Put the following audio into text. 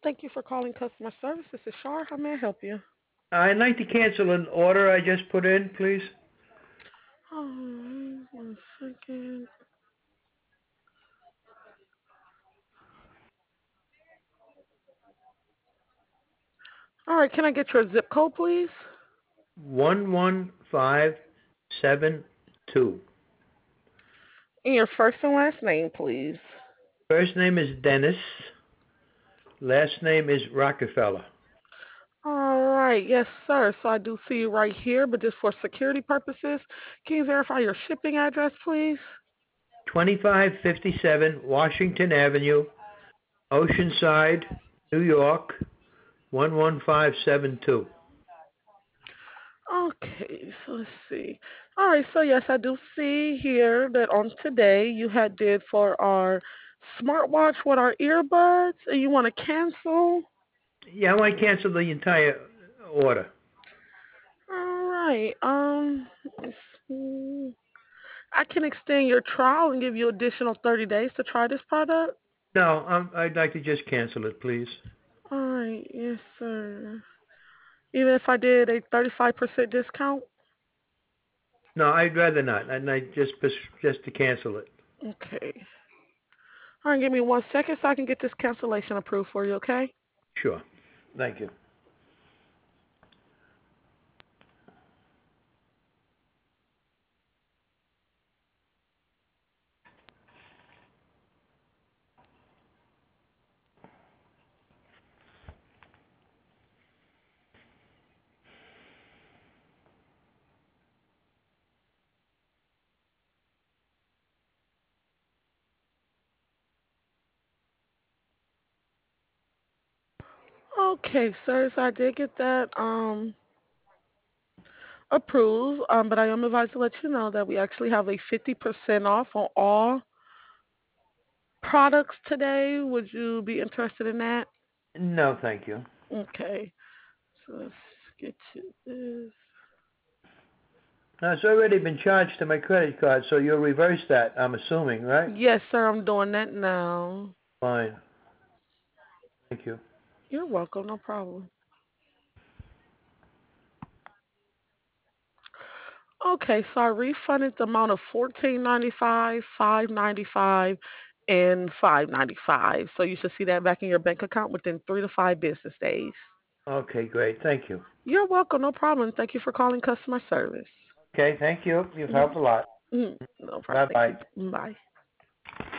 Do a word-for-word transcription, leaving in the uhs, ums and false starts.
Thank you for calling customer service. This is Shar. How may I help you? I'd like to cancel an order I just put in, please. Alright, one second. All right, can I get your zip code, please? One one five seven two. And your first and last name, please. First name is Dennis. Last name is Rockefeller. All right, yes, sir. So I do see you right here, but just for security purposes, can you verify your shipping address, please? Twenty-five fifty-seven Washington Avenue, Oceanside, New York. One one five seven two. Okay, so let's see. All right, so yes, I do see here that on today you had did for our smartwatch with our earbuds, and you want to cancel. Yeah, I want to cancel the entire order. All right. Um, let's see. I can extend your trial and give you additional thirty days to try this product. No, um, I'd like to just cancel it, please. All right. Yes, sir. Even if I did a thirty-five percent discount? No, I'd rather not. I'd like just just to cancel it. Okay. All right. Give me one second so I can get this cancellation approved for you, okay? Sure. Thank you. Okay, sir. So I did get that um approved, um, but I am advised to let you know that we actually have a fifty percent off on all products today. Would you be interested in that? No, thank you. Okay. So let's get to this. Now, it's already been charged to my credit card, so you'll reverse that, I'm assuming, right? Yes, sir. I'm doing that now. Fine. Thank you. You're welcome. No problem. Okay, so I refunded the amount of fourteen ninety five, five ninety five, and five ninety five. So you should see that back in your bank account within three to five business days. Okay, great. Thank you. You're welcome. No problem. Thank you for calling customer service. Okay, thank you. You've Hmm helped a lot. hmm No problem. Thank Bye-bye. you. Bye.